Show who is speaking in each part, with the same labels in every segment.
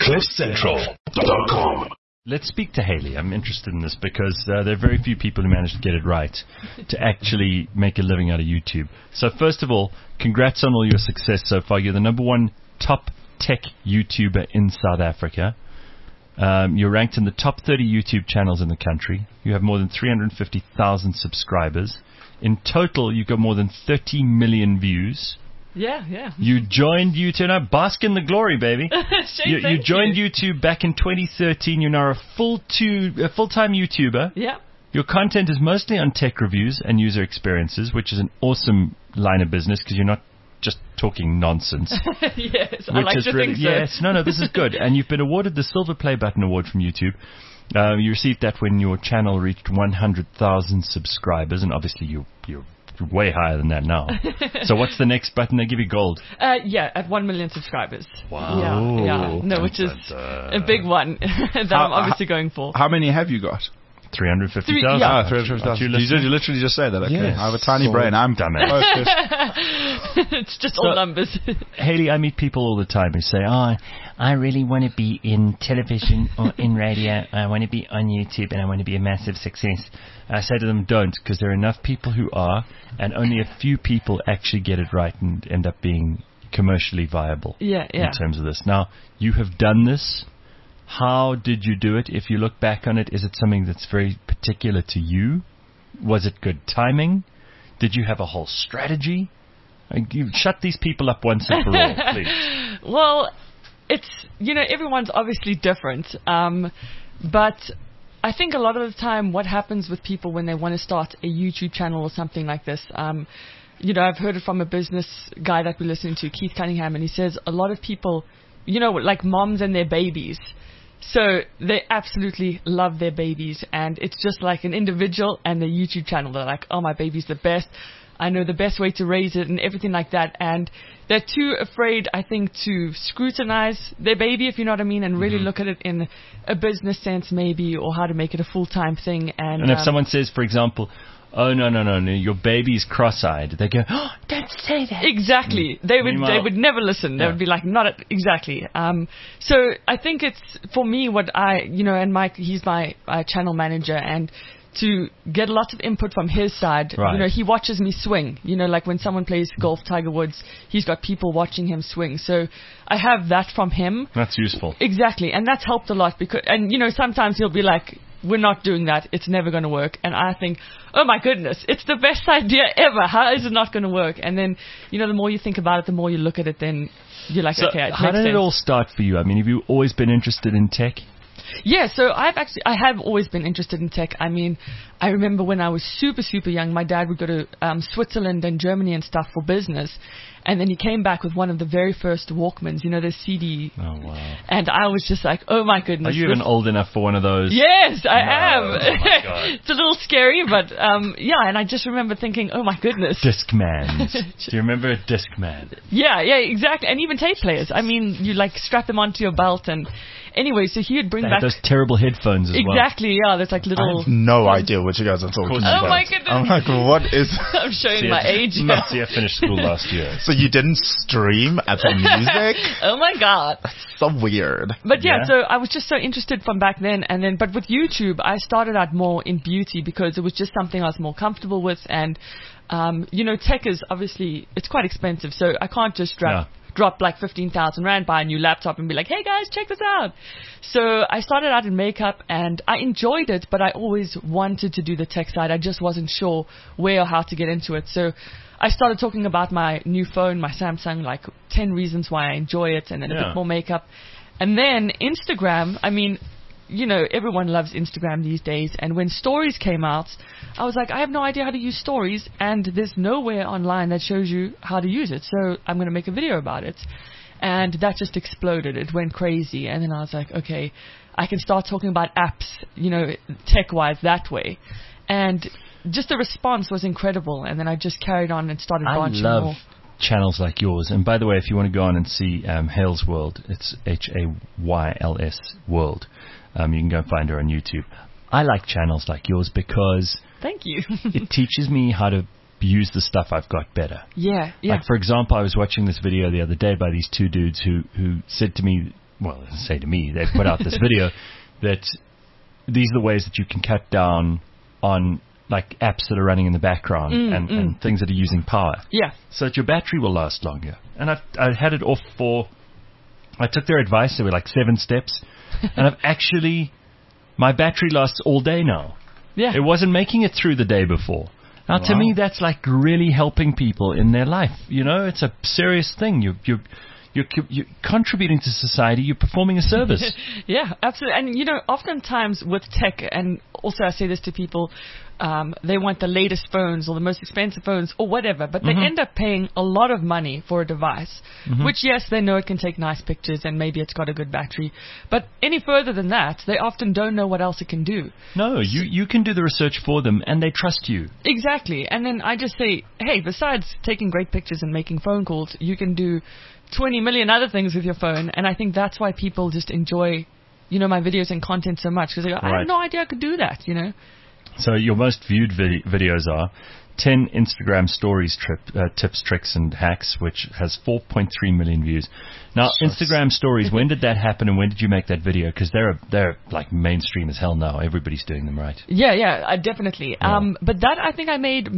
Speaker 1: CliffCentral.com.
Speaker 2: Let's speak to Haley. I'm interested in this because there are very few people who manage to get it right to actually make a living out of YouTube. So first of all, congrats on all your success so far. You're the #1 top tech YouTuber in South Africa. You're ranked in the top 30 YouTube channels in the country. You have more than 350,000 subscribers. In total, you've got more than 30 million views.
Speaker 3: Yeah.
Speaker 2: You joined YouTube. Now, bask in the glory, baby. You joined YouTube back in 2013. You're now a full-time YouTuber.
Speaker 3: Yeah.
Speaker 2: Your content is mostly on tech reviews and user experiences, which is an awesome line of business because you're not just talking nonsense.
Speaker 3: Yes, I like to think so.
Speaker 2: Yes, no, this is good. And you've been awarded the Silver Play Button Award from YouTube. You received that when your channel reached 100,000 subscribers, and obviously you're way higher than that now. So what's the next button? They give you gold.
Speaker 3: At 1 million subscribers.
Speaker 2: Wow.
Speaker 3: Yeah. No, which is a big one that I'm obviously going for.
Speaker 4: How many have you got?
Speaker 2: 350,000.
Speaker 3: Yeah.
Speaker 4: 350,000. You literally just say that. Okay.
Speaker 2: Yes.
Speaker 4: I have a tiny brain. I'm
Speaker 2: dumbass.
Speaker 3: It's just all numbers.
Speaker 2: Haley, I meet people all the time who say, I really want to be in television or in radio. I want to be on YouTube and I want to be a massive success. I say to them, don't, because there are enough people who are, and only a few people actually get it right and end up being commercially viable in terms of this. Now, you have done this. How did you do it? If you look back on it, is it something that's very particular to you? Was it good timing? Did you have a whole strategy? You shut these people up once and for all, please.
Speaker 3: Well, it's, everyone's obviously different. But I think a lot of the time what happens with people when they want to start a YouTube channel or something like this, I've heard it from a business guy that we listen to, Keith Cunningham, and he says a lot of people, like moms and their babies. So they absolutely love their babies, and it's just like an individual and a YouTube channel. They're like, oh, my baby's the best. I know the best way to raise it and everything like that. And they're too afraid, I think, to scrutinize their baby, if you know what I mean, and really look at it in a business sense maybe, or how to make it a full-time thing. And
Speaker 2: if someone says, for example, oh, no, your baby's cross-eyed, they go, oh, don't say that. Exactly.
Speaker 3: They would never listen. They would be like, exactly. So I think it's, for me, what and Mike, he's my channel manager, and to get lots of input from his side.
Speaker 2: Right.
Speaker 3: He watches me swing. Like when someone plays golf, Tiger Woods, he's got people watching him swing. So I have that from him.
Speaker 2: That's useful.
Speaker 3: Exactly. And that's helped a lot because, sometimes he'll be like, we're not doing that. It's never going to work. And I think, oh my goodness, it's the best idea ever. How is it not going to work? And then, the more you think about it, the more you look at it, then you're like, okay, it makes sense.
Speaker 2: How did it all start for you? I mean, have you always been interested in tech?
Speaker 3: Yeah, so I have always been interested in tech. I mean, I remember when I was super, super young, my dad would go to Switzerland and Germany and stuff for business. And then he came back with one of the very first Walkmans, the CD.
Speaker 2: Oh, wow.
Speaker 3: And I was just like, oh, my goodness.
Speaker 2: Are you even old enough for one of those?
Speaker 3: Yes, I am.
Speaker 2: Oh, my God.
Speaker 3: It's a little scary, but and I just remember thinking, oh, my goodness.
Speaker 2: Discmans. Do you remember a Discman?
Speaker 3: Yeah, exactly. And even tape players. I mean, you strap them onto your belt and... Anyway, so he would bring back
Speaker 2: those terrible headphones as well.
Speaker 3: Exactly, yeah. There's like little...
Speaker 4: I have no idea what you guys are talking about.
Speaker 3: Oh my goodness.
Speaker 4: I'm like, what is...
Speaker 3: I'm showing my age.
Speaker 2: See, I finished school last year.
Speaker 4: So you didn't stream Apple Music?
Speaker 3: Oh my God.
Speaker 4: That's so weird.
Speaker 3: But yeah, so I was just so interested from back then. And then, but with YouTube, I started out more in beauty because it was just something I was more comfortable with. And, tech is obviously, it's quite expensive. So I can't just drop like 15,000 Rand, buy a new laptop and be like, hey guys, check this out. So I started out in makeup and I enjoyed it, but I always wanted to do the tech side. I just wasn't sure where or how to get into it. So I started talking about my new phone, my Samsung, like 10 reasons why I enjoy it, and then a bit more makeup. And then Instagram, I mean, everyone loves Instagram these days. And when stories came out, I was like, I have no idea how to use stories, and there's nowhere online that shows you how to use it. So I'm going to make a video about it. And that just exploded. It went crazy. And then I was like, okay, I can start talking about apps, tech-wise that way. And just the response was incredible. And then I just carried on and started branching more. I love
Speaker 2: channels like yours. And by the way, if you want to go on and see Hales World, it's Hayls World. You can go and find her on YouTube. I like channels like yours because...
Speaker 3: Thank you.
Speaker 2: It teaches me how to use the stuff I've got better.
Speaker 3: Yeah.
Speaker 2: Like, for example, I was watching this video the other day by these two dudes who said to me, well, say to me, they put out this video that these are the ways that you can cut down on like apps that are running in the background and things that are using power.
Speaker 3: Yeah.
Speaker 2: So that your battery will last longer. And I had it off I took their advice. There were like 7 steps. And my battery lasts all day now.
Speaker 3: Yeah.
Speaker 2: It wasn't making it through the day before. Now, to me, that's like really helping people in their life. You know, it's a serious thing. You're contributing to society. You're performing a service.
Speaker 3: Yeah, absolutely. And, you know, oftentimes with tech, and also I say this to people, they want the latest phones or the most expensive phones or whatever, but they end up paying a lot of money for a device, which, yes, they know it can take nice pictures and maybe it's got a good battery. But any further than that, they often don't know what else it can do.
Speaker 2: No, you can do the research for them and they trust you.
Speaker 3: Exactly. And then I just say, hey, besides taking great pictures and making phone calls, you can do 20 million other things with your phone. And I think that's why people just enjoy, you know, my videos and content so much, because they go, I had no idea I could do that, you know.
Speaker 2: So your most viewed videos are 10 Instagram stories tips, tricks, and hacks, which has 4.3 million views. Now, Instagram stories, when did that happen and when did you make that video? Because they're like mainstream as hell now. Everybody's doing them, right?
Speaker 3: Yeah, definitely. Yeah. But that I think I made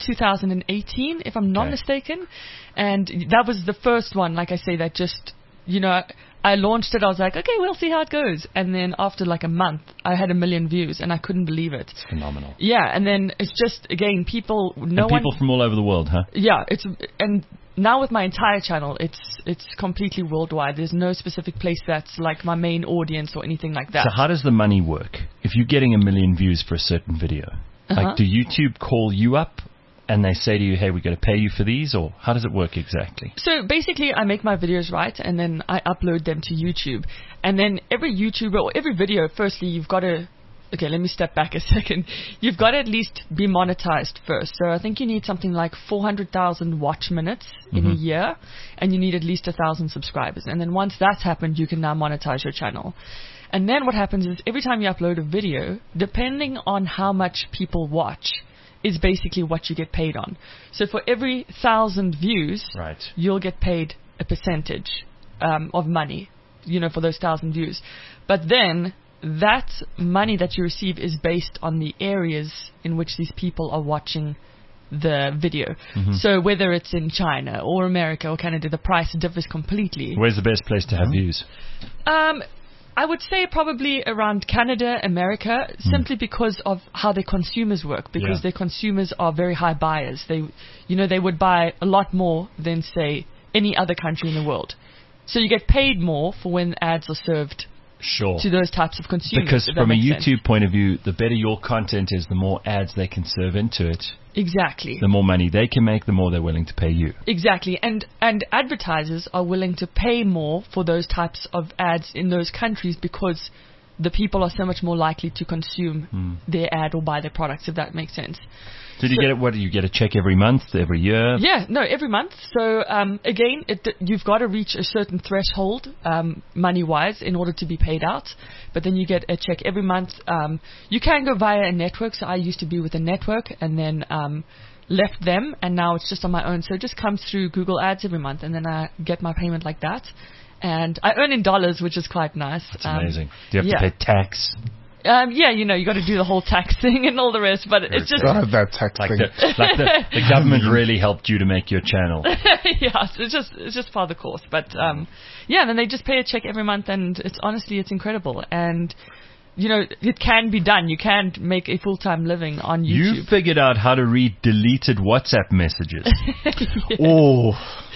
Speaker 3: mid-2018, if I'm not mistaken. And that was the first one, like I say, that just, you know, I launched it. I was like, okay, we'll see how it goes. And then after like a month, I had 1 million views, and I couldn't believe it.
Speaker 2: It's phenomenal.
Speaker 3: Yeah, and then it's just, again, people
Speaker 2: from all over the world, huh?
Speaker 3: Yeah, and now with my entire channel, it's completely worldwide. There's no specific place that's like my main audience or anything like that.
Speaker 2: So how does the money work? If you're getting 1 million views for a certain video, like, do YouTube call you up and they say to you, hey, we got to pay you for these, or how does it work exactly?
Speaker 3: So basically, I make my videos, right, and then I upload them to YouTube. And then every YouTuber or every video, firstly, you've got to... Okay, let me step back a second. You've got to at least be monetized first. So I think you need something like 400,000 watch minutes in a year, and you need at least 1,000 subscribers. And then once that's happened, you can now monetize your channel. And then what happens is every time you upload a video, depending on how much people watch, is basically what you get paid on. So for every 1,000 views, you'll get paid a percentage of money, you know, for those 1,000 views. But then that money that you receive is based on the areas in which these people are watching the video. So whether it's in China or America or Canada, the price differs completely.
Speaker 2: Where's the best place to have views?
Speaker 3: I would say probably around Canada, America, simply because of how their consumers work, because their consumers are very high buyers. They would buy a lot more than, say, any other country in the world. So you get paid more for when ads are served to those types of consumers.
Speaker 2: Because from a YouTube point of view, the better your content is, the more ads they can serve into it.
Speaker 3: Exactly.
Speaker 2: The more money they can make, the more they're willing to pay you.
Speaker 3: Exactly. And advertisers are willing to pay more for those types of ads in those countries because the people are so much more likely to consume their ad or buy their products, if that makes sense.
Speaker 2: Did you get it? What do you get? A check every month, every year?
Speaker 3: Yeah, no, every month. So again, you've got to reach a certain threshold money-wise in order to be paid out. But then you get a check every month. You can go via a network. So I used to be with a network and then left them, and now it's just on my own. So it just comes through Google Ads every month, and then I get my payment like that. And I earn in dollars, which is quite nice.
Speaker 2: That's amazing. Do you have to pay tax?
Speaker 3: Yeah, you know, you got to do the whole tax thing and all the rest, but it's just
Speaker 4: that tax thing.
Speaker 2: The government really helped you to make your channel.
Speaker 3: Yeah, so it's just part of the course. But yeah, then they just pay a check every month, and it's incredible. And you know, it can be done. You can make a full-time living on YouTube.
Speaker 2: You figured out how to read deleted WhatsApp messages.
Speaker 3: Yes.
Speaker 2: Oh.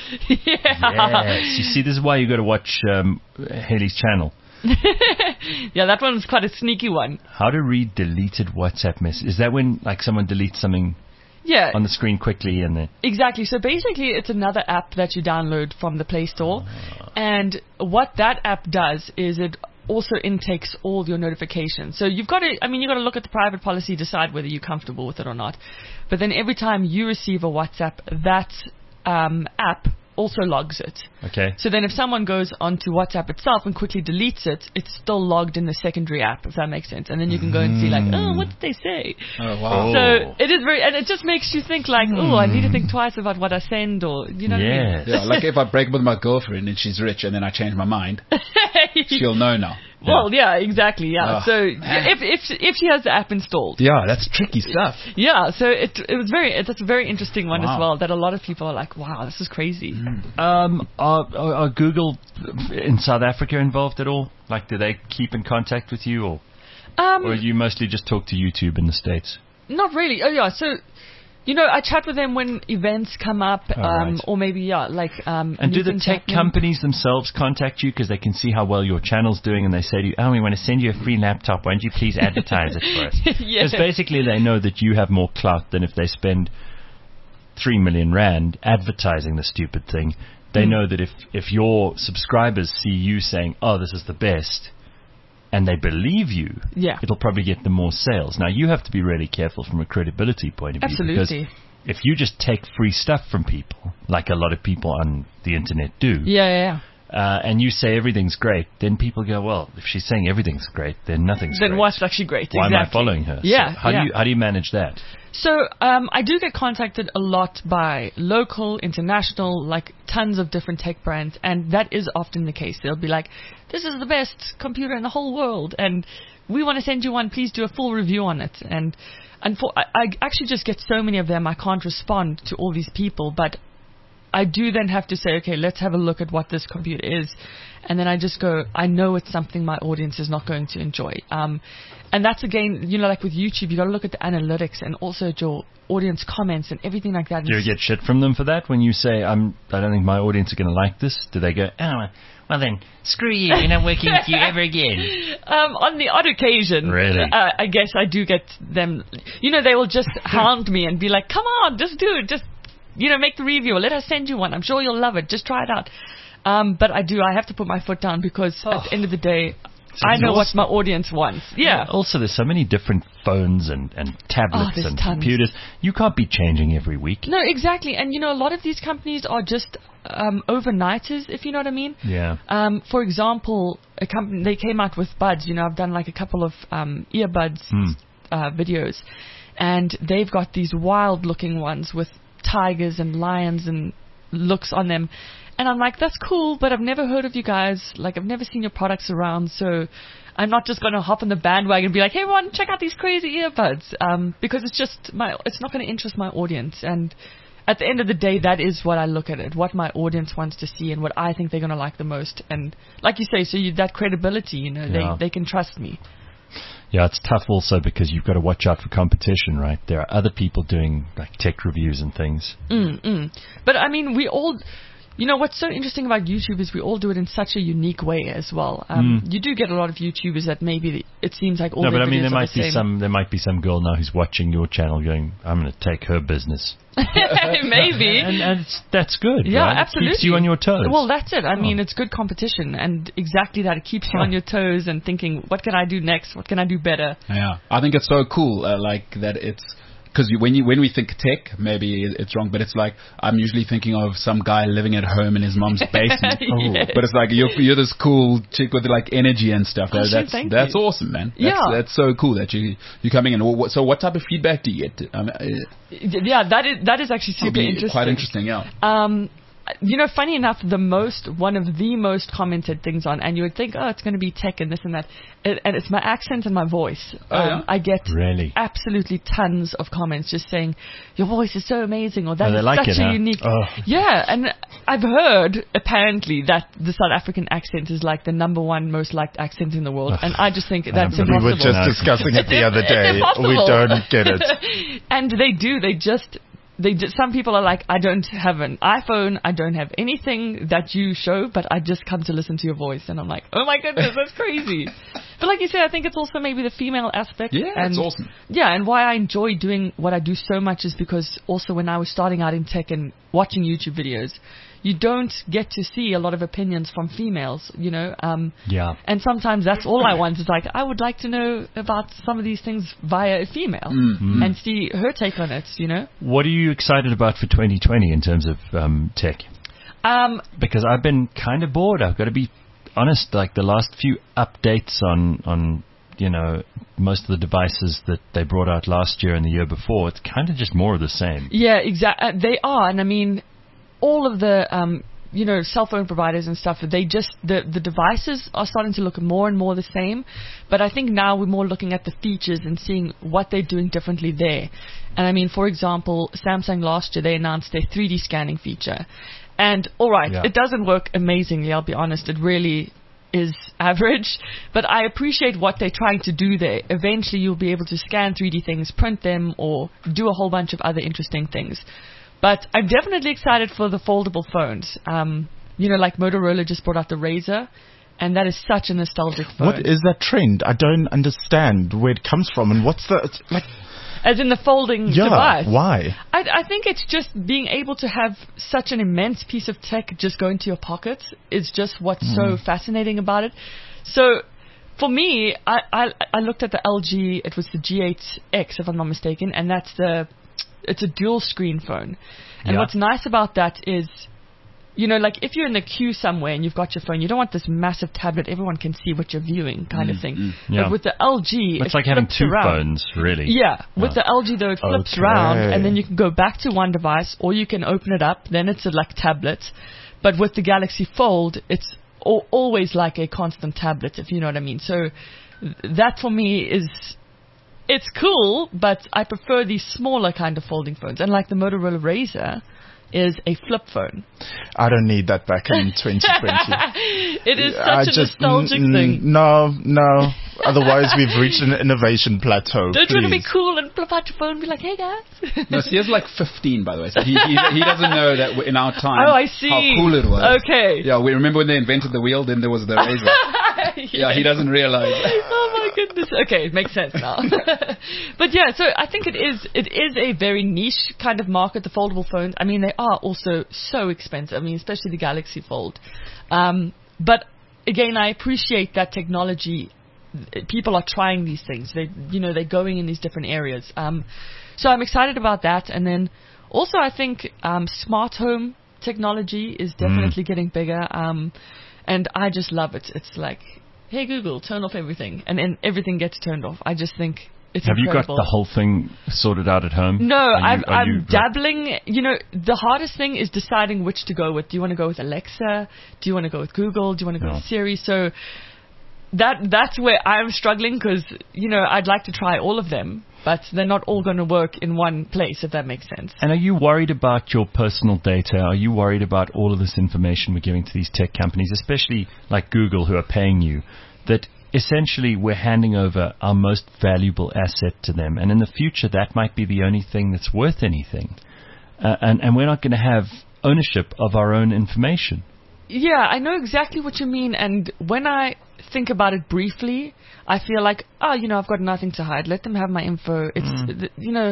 Speaker 3: Yeah.
Speaker 2: Yes. You see, this is why you got to watch Haley's channel.
Speaker 3: Yeah, that one's quite a sneaky one.
Speaker 2: How to read deleted WhatsApp messages. Is that when like someone deletes something on the screen quickly and then...
Speaker 3: Exactly. So basically it's another app that you download from the Play Store. And what that app does is it also intakes all your notifications. So you've got to look at the private policy, decide whether you're comfortable with it or not. But then every time you receive a WhatsApp, that app also logs it.
Speaker 2: Okay.
Speaker 3: So then if someone goes onto WhatsApp itself and quickly deletes it, it's still logged in the secondary app, if that makes sense. And then you can go and see like, oh, what did they say?
Speaker 4: Oh, wow.
Speaker 3: So it is very, and it just makes you think like, oh, I need to think twice about what I send, or, you know what I mean?
Speaker 2: Yes.
Speaker 1: Yeah, like if I break up with my girlfriend and she's rich and then I change my mind, she'll know now.
Speaker 3: Well, yeah, exactly, yeah.
Speaker 1: Oh,
Speaker 3: So
Speaker 1: man.
Speaker 3: if she has the app installed.
Speaker 1: Yeah, that's tricky stuff.
Speaker 3: Yeah, so that's a very interesting one as
Speaker 1: Wow.
Speaker 3: well, that a lot of people are like, wow, this is crazy.
Speaker 2: Are Google in South Africa involved at all? Like, do they keep in contact with you, or you mostly just talk to YouTube in the States?
Speaker 3: Not really. Oh, yeah, so, you know, I chat with them when events come up,
Speaker 2: right.
Speaker 3: or maybe, like...
Speaker 2: And
Speaker 3: new
Speaker 2: do the
Speaker 3: things
Speaker 2: tech
Speaker 3: happening.
Speaker 2: companies themselves contact you because they can see how well your channel's doing, and they say to you, oh, we want to send you a free laptop. Why don't you please advertise it for us?
Speaker 3: Yes.
Speaker 2: Because basically they know that you have more clout than if they spend 3 million rand advertising the stupid thing. They know that if your subscribers see you saying, oh, this is the best, and they believe you,
Speaker 3: Yeah.
Speaker 2: it'll probably get them more sales. Now, you have to be really careful from a credibility point of view.
Speaker 3: Absolutely.
Speaker 2: Because if you just take free stuff from people, like a lot of people on the internet do,
Speaker 3: Yeah.
Speaker 2: and you say everything's great, then people go, well, if she's saying everything's great, then nothing's
Speaker 3: Then
Speaker 2: great.
Speaker 3: what's actually great?
Speaker 2: Why am I
Speaker 3: Exactly.
Speaker 2: following her?
Speaker 3: Yeah,
Speaker 2: So how do you manage that?
Speaker 3: So I do get contacted a lot by local, international, like tons of different tech brands, and that is often the case. They'll be like, this is the best computer in the whole world, and we want to send you one. Please do a full review on it. And I actually just get so many of them, I can't respond to all these people, but I do then have to say, okay, let's have a look at what this computer is. And then I just go, I know it's something my audience is not going to enjoy. And that's, again, you know, like with YouTube, you got to look at the analytics and also at your audience comments and everything like that.
Speaker 2: Do you get shit from them for that when you say, I don't think my audience are going to like this? Do they go, oh, well then, screw you, we're not working with you ever again?
Speaker 3: On the odd occasion,
Speaker 2: Really?
Speaker 3: I guess I do get them, you know, they will just hound me and be like, come on, just do it, just, you know, make the review, or let us send you one, I'm sure you'll love it, just try it out. But I have to put my foot down, because at the end of the day, I know what my audience wants. Yeah.
Speaker 2: Also, there's so many different phones and tablets
Speaker 3: there's
Speaker 2: and
Speaker 3: tons.
Speaker 2: computers. You can't be changing every week.
Speaker 3: No, exactly. And, you know, a lot of these companies are just overnighters, if you know what I mean.
Speaker 2: Yeah.
Speaker 3: For example, a company, they came out with buds. You know, I've done like a couple of earbuds videos, and they've got these wild-looking ones with tigers and lions and looks on them. And I'm like, that's cool, but I've never heard of you guys. Like, I've never seen your products around, so I'm not just going to hop on the bandwagon and be like, hey, everyone, check out these crazy earbuds, because it's not going to interest my audience. And at the end of the day, that is what I look at it, what my audience wants to see and what I think they're going to like the most. And like you say, so that credibility, you know, they can trust me.
Speaker 2: Yeah, it's tough also because you've got to watch out for competition, right? There are other people doing like tech reviews and things.
Speaker 3: But I mean, we all, you know, what's so interesting about YouTube is we all do it in such a unique way as well. You do get a lot of YouTubers that maybe it seems like all
Speaker 2: No,
Speaker 3: their
Speaker 2: but I mean,
Speaker 3: videos
Speaker 2: there
Speaker 3: are
Speaker 2: might
Speaker 3: the
Speaker 2: be
Speaker 3: same.
Speaker 2: there might be some girl now who's watching your channel going, I'm going to take her business.
Speaker 3: Maybe.
Speaker 2: And that's good,
Speaker 3: Yeah,
Speaker 2: right?
Speaker 3: absolutely.
Speaker 2: It keeps you on your toes.
Speaker 3: Well, that's it. I mean, it's good competition, and exactly that. It keeps you on your toes and thinking, what can I do next? What can I do better?
Speaker 1: Yeah, I think it's so cool, like that it's... Because when we think tech, maybe it's wrong, but it's like I'm usually thinking of some guy living at home in his mom's basement.
Speaker 3: Yes.
Speaker 1: But it's like you're this cool chick with like energy and stuff.
Speaker 3: Oh, shit, thank
Speaker 1: that's
Speaker 3: you.
Speaker 1: awesome, man. That's so cool that you're coming in. So what type of feedback do you get?
Speaker 3: Yeah, that is actually super interesting.
Speaker 1: Quite interesting, yeah.
Speaker 3: You know, funny enough, one of the most commented things on, and you would think, oh, it's going to be tech and this and that, and it's my accent and my voice.
Speaker 1: Yeah?
Speaker 3: I get
Speaker 2: Really?
Speaker 3: absolutely tons of comments just saying, your voice is so amazing, or that
Speaker 2: they
Speaker 3: is
Speaker 2: like
Speaker 3: such
Speaker 2: it,
Speaker 3: a
Speaker 2: huh?
Speaker 3: unique...
Speaker 2: Oh.
Speaker 3: Yeah, and I've heard, apparently, that the South African accent is like the #1 most liked accent in the world, and I just think that's
Speaker 2: We
Speaker 3: impossible.
Speaker 4: We were just discussing it the other day.
Speaker 3: impossible.
Speaker 4: We don't get it.
Speaker 3: And some people are like, I don't have an iPhone, I don't have anything that you show, but I just come to listen to your voice. And I'm like, oh my goodness, that's crazy. But like you said, I think it's also maybe the female aspect.
Speaker 1: Yeah,
Speaker 3: and
Speaker 1: it's awesome.
Speaker 3: Yeah, and why I enjoy doing what I do so much is because also when I was starting out in tech and watching YouTube videos, you don't get to see a lot of opinions from females, you know.
Speaker 2: Yeah.
Speaker 3: And sometimes that's all I want is like, I would like to know about some of these things via a female and see her take on it, you know.
Speaker 2: What are you excited about for 2020 in terms of tech? Because I've been kind of bored. I've got to be honest. Like the last few updates on most of the devices that they brought out last year and the year before, it's kind of just more of the same.
Speaker 3: Yeah, exactly. They are, and I mean, all of the cell phone providers and stuff, they just the devices are starting to look more and more the same. But I think now we're more looking at the features and seeing what they're doing differently there. And I mean, for example, Samsung last year, they announced their 3D scanning feature. And all right, It doesn't work amazingly, I'll be honest. It really is average, but I appreciate what they're trying to do there. Eventually you'll be able to scan 3D things, print them, or do a whole bunch of other interesting things. But I'm definitely excited for the foldable phones. Like Motorola just brought out the Razr, and that is such a nostalgic phone.
Speaker 4: What is that trend? I don't understand where it comes from, and what's the
Speaker 3: as in the folding device.
Speaker 4: Why?
Speaker 3: I think it's just being able to have such an immense piece of tech just go into your pocket is just what's so fascinating about it. So for me, I looked at the LG, it was the G8X if I'm not mistaken, and it's a dual screen phone. And what's nice about that is, like if you're in the queue somewhere and you've got your phone, you don't want this massive tablet everyone can see what you're viewing kind of thing. But with the LG,
Speaker 2: it's like having two phones, really.
Speaker 3: Yeah. With the LG though, it flips around and then you can go back to one device or you can open it up. Then it's like tablet. But with the Galaxy Fold, it's always like a constant tablet, if you know what I mean. So that for me it's cool, but I prefer these smaller kind of folding phones. And like the Motorola Razr is a flip phone.
Speaker 4: I don't need that back in 2020.
Speaker 3: It is such a nostalgic thing.
Speaker 4: No. Otherwise, we've reached an innovation plateau.
Speaker 3: Don't you want to be cool and flip out your phone and be like, hey guys?
Speaker 1: No, so he has like 15, by the way. So he doesn't know that in our time
Speaker 3: I see.
Speaker 1: how cool it was.
Speaker 3: Okay.
Speaker 1: Yeah, we remember when they invented the wheel, then there was the Razr. Yeah, he doesn't realize.
Speaker 3: Oh my goodness. Okay, it makes sense now. But yeah, so I think it is a very niche kind of market, the foldable phones. I mean, they are also so expensive. I mean, especially the Galaxy Fold. But again, I appreciate that technology. People are trying these things. They're going in these different areas. So I'm excited about that. And then also I think smart home technology is definitely getting bigger. And I just love it. It's like, hey Google, turn off everything, and then everything gets turned off. I just think it's incredible.
Speaker 2: Have you got the whole thing sorted out at home?
Speaker 3: No, I'm dabbling. The hardest thing is deciding which to go with. Do you want to go with Alexa? Do you want to go with Google? Do you want to go with Siri? So that's where I'm struggling because, I'd like to try all of them, but they're not all going to work in one place, if that makes sense.
Speaker 2: And are you worried about your personal data? Are you worried about all of this information we're giving to these tech companies, especially like Google, who are paying you, that essentially we're handing over our most valuable asset to them, and in the future that might be the only thing that's worth anything, and we're not going to have ownership of our own information?
Speaker 3: Yeah, I know exactly what you mean, and when I think about it briefly, I feel like, I've got nothing to hide. Let them have my info. It's,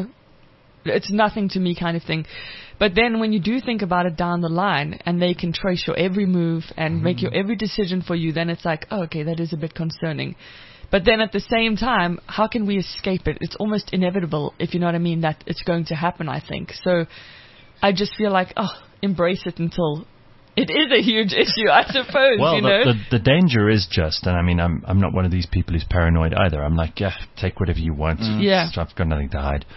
Speaker 3: it's nothing to me kind of thing. But then when you do think about it down the line, and they can trace your every move and make your every decision for you, then it's like, okay, that is a bit concerning. But then at the same time, how can we escape it? It's almost inevitable, if you know what I mean, that it's going to happen, I think. So I just feel like, embrace it until it is a huge issue, I suppose.
Speaker 2: Well, the danger is just, and I mean, I'm not one of these people who's paranoid either. I'm like, take whatever you want.
Speaker 3: Yeah.
Speaker 2: I've got nothing to hide.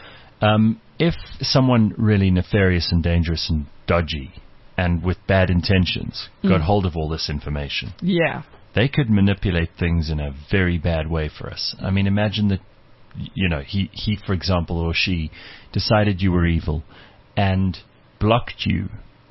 Speaker 2: If someone really nefarious and dangerous and dodgy and with bad intentions got hold of all this information, they could manipulate things in a very bad way for us. I mean, imagine that, he, for example, or she decided you were evil and blocked you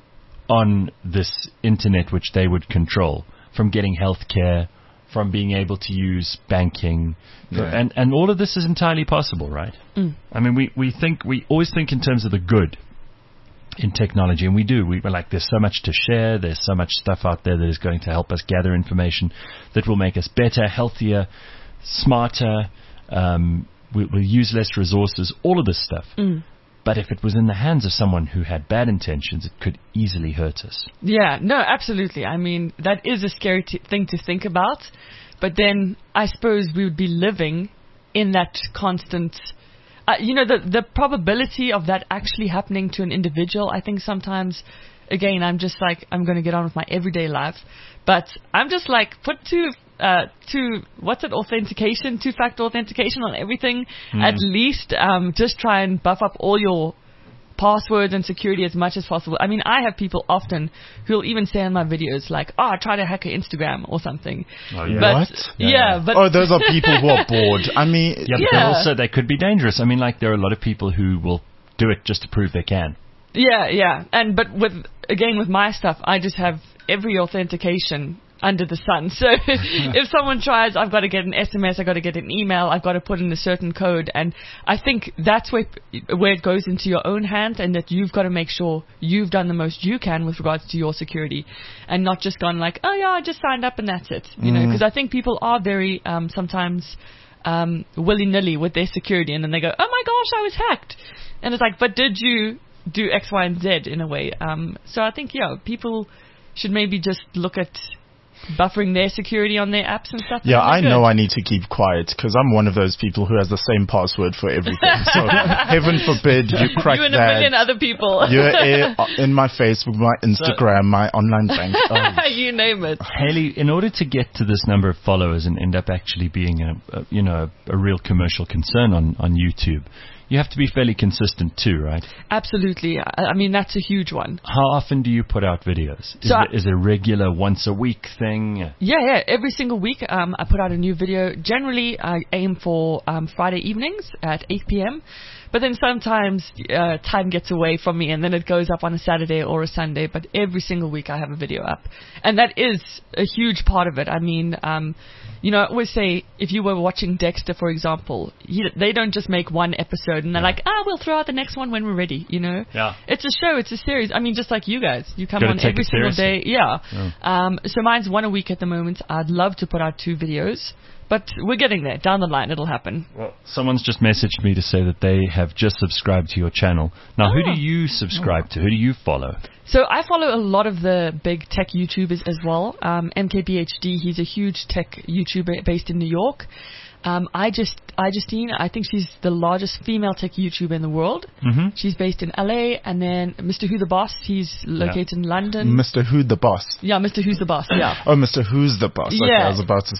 Speaker 2: on this internet which they would control, from getting health care, from being able to use banking, and all of this is entirely possible, right? I mean, we always think in terms of the good in technology, and we do. We're like, there's so much to share, there's so much stuff out there that is going to help us gather information that will make us better, healthier, smarter, we'll use less resources, all of this stuff. But if it was in the hands of someone who had bad intentions, it could easily hurt us. Yeah, no, absolutely. I mean, that is a scary thing to think about. But then I suppose we would be living in that constant... the probability of that actually happening to an individual, I think sometimes
Speaker 3: again, I'm just like, I'm going to get on with my everyday life. But I'm just like, put two-factor authentication on everything. At least just try and buff up all your passwords and security as much as possible. I mean, I have people often who'll even say in my videos like, I tried to hack an Instagram or something.
Speaker 2: Oh, yeah.
Speaker 3: But,
Speaker 4: What?
Speaker 3: Yeah, but
Speaker 4: Oh, those are people who are bored. I mean,
Speaker 2: Yeah, but they're also, they could be dangerous. I mean, like, there are a lot of people who will do it just to prove they can.
Speaker 3: yeah. But with my stuff, I just have every authentication under the sun. So if someone tries, I've got to get an SMS, I've got to get an email, I've got to put in a certain code. And I think that's where it goes into your own hands, and that you've got to make sure you've done the most you can with regards to your security, and not just gone like, oh yeah, I just signed up and that's it. You know, because I think people are very sometimes willy-nilly with their security, and then they go, oh my gosh, I was hacked. And it's like, but did you do X, Y, and Z in a way? So I think, people should maybe just look at buffering their security on their apps and stuff.
Speaker 4: yeah, I know I need to keep quiet because I'm one of those people who has the same password for everything. So heaven forbid you crack
Speaker 3: you and
Speaker 4: that.
Speaker 3: a million other people.
Speaker 4: You're in my Facebook, my Instagram, my online bank.
Speaker 3: You name it.
Speaker 2: Haley, in order to get to this number of followers and end up actually being a real commercial concern on YouTube, you have to be fairly consistent too, right?
Speaker 3: Absolutely. I mean, that's a huge one.
Speaker 2: How often do you put out videos? Is it a regular once a week thing?
Speaker 3: Yeah. Every single week, I put out a new video. Generally, I aim for Friday evenings at 8 p.m. But then sometimes time gets away from me, and then it goes up on a Saturday or a Sunday. But every single week I have a video up. And that is a huge part of it. I mean, I always say, if you were watching Dexter, for example, they don't just make one episode and they're like, we'll throw out the next one when we're ready, Yeah. It's a show, it's a series. I mean, just like you guys. You come on every single day. Yeah. So mine's one a week at the moment. I'd love to put out 2 videos. But we're getting there. Down the line, it'll happen.
Speaker 2: Well, someone's just messaged me to say that they have just subscribed to your channel. Now, who do you subscribe to? Who do you follow?
Speaker 3: So I follow a lot of the big tech YouTubers as well. MKBHD, he's a huge tech YouTuber based in New York. Justine, I think she's the largest female tech YouTuber in the world. Mm-hmm. She's based in LA. And then Mr. Who the Boss, he's located in London.
Speaker 4: Mr. Who the Boss?
Speaker 3: Yeah, Mr. Who's the Boss, yeah.
Speaker 4: Oh, Mr. Who's the Boss? Okay, I was about to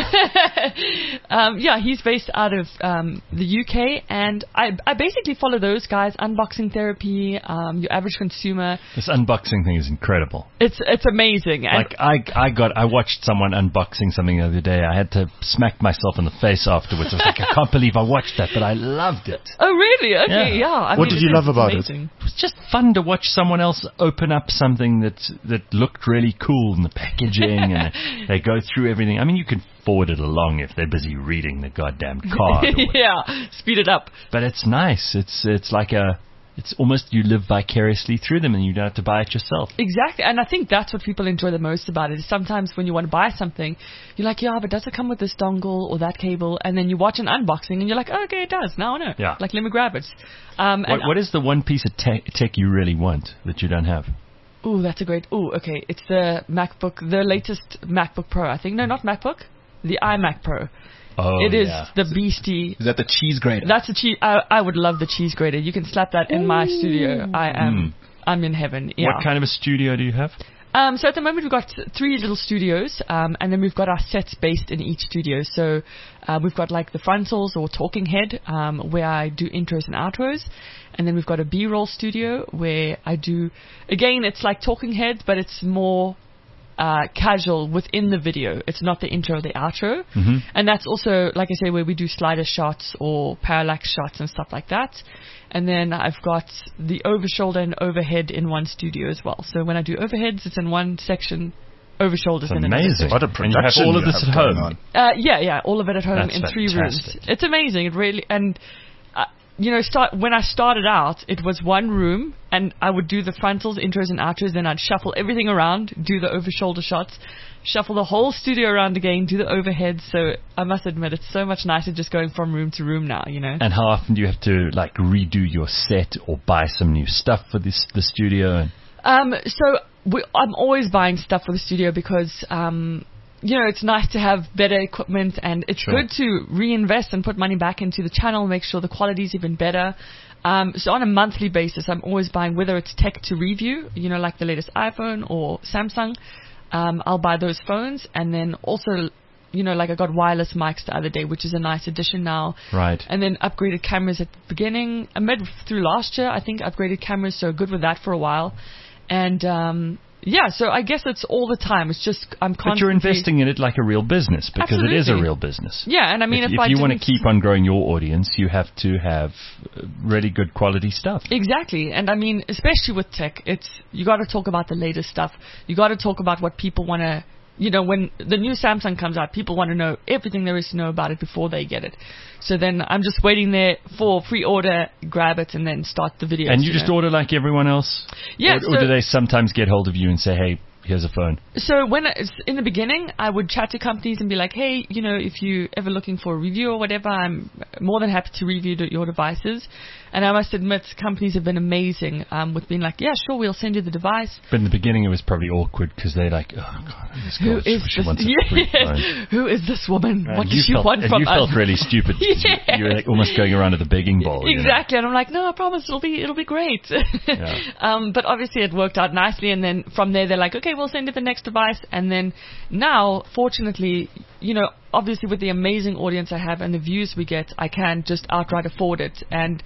Speaker 4: say.
Speaker 3: He's based out of the UK. And I basically follow those guys. Unboxing Therapy, Your Average Consumer.
Speaker 2: This unboxing thing is incredible.
Speaker 3: It's amazing.
Speaker 2: Like, I watched someone unboxing something the other day. I had to smack myself in the face afterwards. I was like, I can't believe I watched that, but I loved it.
Speaker 3: Oh, really? Okay, yeah.
Speaker 4: What did you love about it?
Speaker 2: It was just fun to watch someone else open up something that looked really cool in the packaging, and they go through everything. I mean, you can forward it along if they're busy reading the goddamn card.
Speaker 3: Yeah, speed it up.
Speaker 2: But it's nice. It's like it's almost you live vicariously through them and you don't have to buy it yourself.
Speaker 3: Exactly. And I think that's what people enjoy the most about it. Is sometimes when you want to buy something, you're like, yeah, but does it come with this dongle or that cable? And then you watch an unboxing and you're like, oh, okay, it does. Now I know. Yeah. Like, let me grab it.
Speaker 2: What is the one piece of tech you really want that you don't have?
Speaker 3: Ooh, that's a great... Ooh, okay. It's the MacBook, the latest MacBook Pro, I think. No, not MacBook. The iMac Pro.
Speaker 2: Oh,
Speaker 3: it is the beastie.
Speaker 1: Is that the cheese grater?
Speaker 3: That's the cheese. I would love the cheese grater. You can slap that in my studio. I'm in heaven. Yeah.
Speaker 2: What kind of a studio do you have?
Speaker 3: So at the moment we've got 3 little studios, and then we've got our sets based in each studio. So we've got like the frontals or talking head, where I do intros and outros. And then we've got a B-roll studio where I do, again, it's like talking heads, but it's more casual within the video. It's not the intro or the outro. Mm-hmm. And that's also, like I say, where we do slider shots or parallax shots and stuff like that. And then I've got the over shoulder and overhead in one studio as well. So when I do overheads, it's in one section, over shoulders in another section.
Speaker 4: What a production.
Speaker 2: And you have all of this at home.
Speaker 3: Yeah, all of it at home. That's in 3 rooms. It's amazing. It really, and when I started out, it was one room, and I would do the frontals, intros, and outros. Then I'd shuffle everything around, do the over-shoulder shots, shuffle the whole studio around again, do the overhead. So I must admit, it's so much nicer just going from room to room now.
Speaker 2: And how often do you have to redo your set or buy some new stuff for the studio?
Speaker 3: I'm always buying stuff for the studio because it's nice to have better equipment, and it's good to reinvest and put money back into the channel, make sure the quality's even better. So on a monthly basis, I'm always buying, whether it's tech to review, like the latest iPhone or Samsung. I'll buy those phones, and then also, like I got wireless mics the other day, which is a nice addition now.
Speaker 2: Right.
Speaker 3: And then upgraded cameras at the beginning. Through last year, I think upgraded cameras, so good with that for a while. And so I guess it's all the time. It's just I'm constantly.
Speaker 2: But you're investing in it like a real business, because
Speaker 3: Absolutely.
Speaker 2: It is a real business.
Speaker 3: Yeah, and I mean, if
Speaker 2: you want to keep on growing your audience, you have to have really good quality stuff.
Speaker 3: Exactly, and I mean, especially with tech, you got to talk about the latest stuff. You got to talk about what people want to. When the new Samsung comes out, people want to know everything there is to know about it before they get it. So then I'm just waiting there for pre-order, grab it, and then start the video.
Speaker 2: And you just order like everyone else?
Speaker 3: Yeah.
Speaker 2: Or do they sometimes get hold of you and say, hey, here's a phone?
Speaker 3: So in the beginning, I would chat to companies and be like, hey, if you're ever looking for a review or whatever, I'm more than happy to review your devices. And I must admit, companies have been amazing with being like, yeah, sure, we'll send you the device.
Speaker 2: But in the beginning, it was probably awkward because they're like, oh, God, this girl, she wants a free phone.
Speaker 3: Who is this woman?
Speaker 2: And
Speaker 3: what does she want from us?
Speaker 2: You felt really stupid.
Speaker 3: Yeah.
Speaker 2: You were like almost going around to the begging bowl.
Speaker 3: Exactly. And I'm like, no, I promise it'll be great.
Speaker 2: Yeah.
Speaker 3: But obviously it worked out nicely. And then from there, they're like, okay, we'll send you the next device. And then now, fortunately, obviously with the amazing audience I have and the views we get, I can just outright afford it. And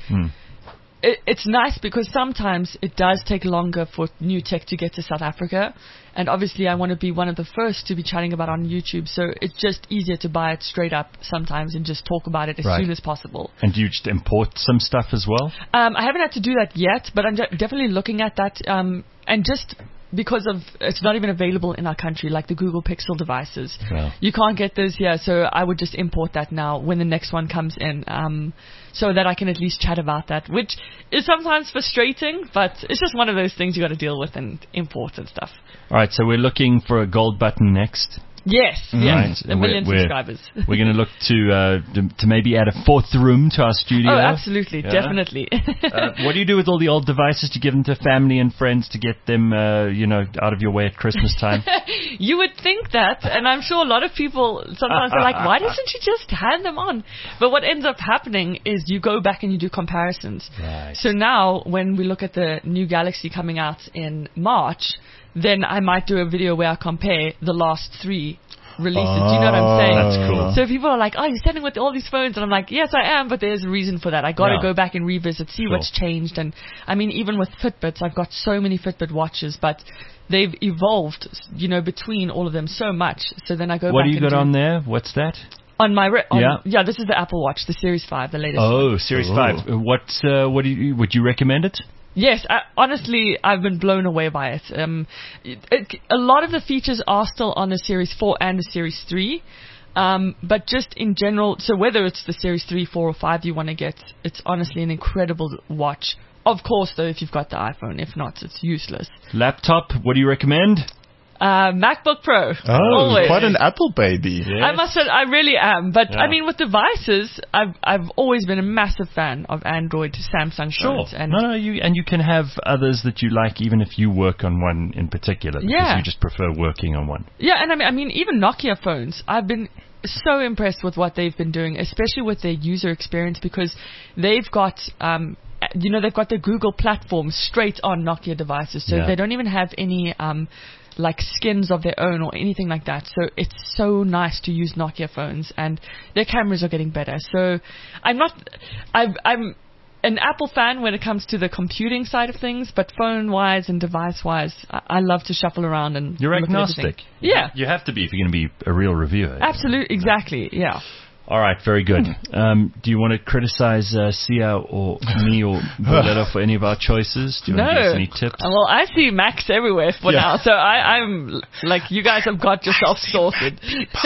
Speaker 3: it's nice because sometimes it does take longer for new tech to get to South Africa. And obviously I want to be one of the first to be chatting about it on YouTube. So it's just easier to buy it straight up sometimes and just talk about it as soon as possible.
Speaker 2: And do you just import some stuff as well?
Speaker 3: I haven't had to do that yet, but I'm definitely looking at that. And just because of it's not even available in our country, like the Google Pixel devices.
Speaker 2: Wow.
Speaker 3: You can't get those here, so I would just import that now when the next one comes in, so that I can at least chat about that, which is sometimes frustrating, but it's just one of those things you got to deal with and import and stuff.
Speaker 2: All right, so we're looking for a gold button next.
Speaker 3: Yes,
Speaker 2: Right.
Speaker 3: a million subscribers.
Speaker 2: We're going to look to maybe add a fourth room to our studio.
Speaker 3: Oh, absolutely, definitely.
Speaker 2: What do you do with all the old devices? Do you give them to family and friends to get them, out of your way at Christmas time?
Speaker 3: You would think that, and I'm sure a lot of people sometimes are like, why doesn't you just hand them on? But what ends up happening is you go back and you do comparisons.
Speaker 2: Right.
Speaker 3: So now, when we look at the new Galaxy coming out in March, then I might do a video where I compare the last 3 releases. Do you know what I'm saying?
Speaker 2: That's cool.
Speaker 3: So people are like, oh, you're standing with all these phones. And I'm like, yes, I am, but there's a reason for that. I got to go back and revisit, see what's changed. And I mean, even with Fitbits, I've got so many Fitbit watches, but they've evolved, between all of them so much. So then I go back and
Speaker 2: What do you got on there? What's that?
Speaker 3: On my this is the Apple Watch, the Series 5, the latest.
Speaker 2: Oh, Series 5. Would you recommend it?
Speaker 3: Yes, honestly, I've been blown away by it. A lot of the features are still on the Series 4 and the Series 3, but just in general, so whether it's the Series 3, 4, or 5 you want to get, it's honestly an incredible watch. Of course, though, if you've got the iPhone. If not, it's useless.
Speaker 2: Laptop, what do you recommend?
Speaker 3: MacBook Pro.
Speaker 4: Oh,
Speaker 3: always.
Speaker 4: Quite an Apple baby.
Speaker 2: Yes.
Speaker 3: I must say, I really am. But I mean, with devices, I've always been a massive fan of Android, Samsung phones. And
Speaker 2: you can have others that you like, even if you work on one in particular, because you just prefer working on one.
Speaker 3: Yeah, and I mean, even Nokia phones, I've been so impressed with what they've been doing, especially with their user experience, because they've got they've got the Google platform straight on Nokia devices, so they don't even have any like skins of their own or anything like that. So it's so nice to use Nokia phones, and their cameras are getting better. So I'm an Apple fan when it comes to the computing side of things, but phone-wise and device-wise, I love to shuffle around and
Speaker 2: You're
Speaker 3: look
Speaker 2: agnostic.
Speaker 3: at everything. Yeah.
Speaker 2: You have to be if you're going to be a real reviewer.
Speaker 3: Absolutely, exactly, yeah.
Speaker 2: All right, very good. Do you want to criticize Sia or me or Boletta for any of our choices? Do you want to give us any tips?
Speaker 3: Well, I see Max everywhere for now, so I'm like, you guys have got yourself sorted.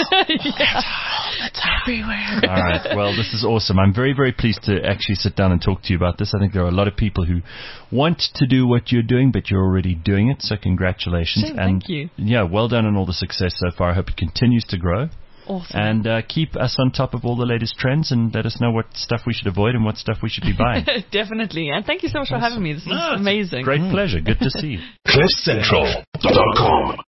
Speaker 3: It's everywhere.
Speaker 2: All right, well, this is awesome. I'm very, very pleased to actually sit down and talk to you about this. I think there are a lot of people who want to do what you're doing, but you're already doing it, so congratulations.
Speaker 3: Thank you.
Speaker 2: Yeah, well done on all the success so far. I hope it continues to grow.
Speaker 3: Awesome.
Speaker 2: And keep us on top of all the latest trends and let us know what stuff we should avoid and what stuff we should be buying.
Speaker 3: Definitely. And thank you so much for having me. This is amazing.
Speaker 2: Great pleasure. Good to see you.
Speaker 5: CliffCentral.com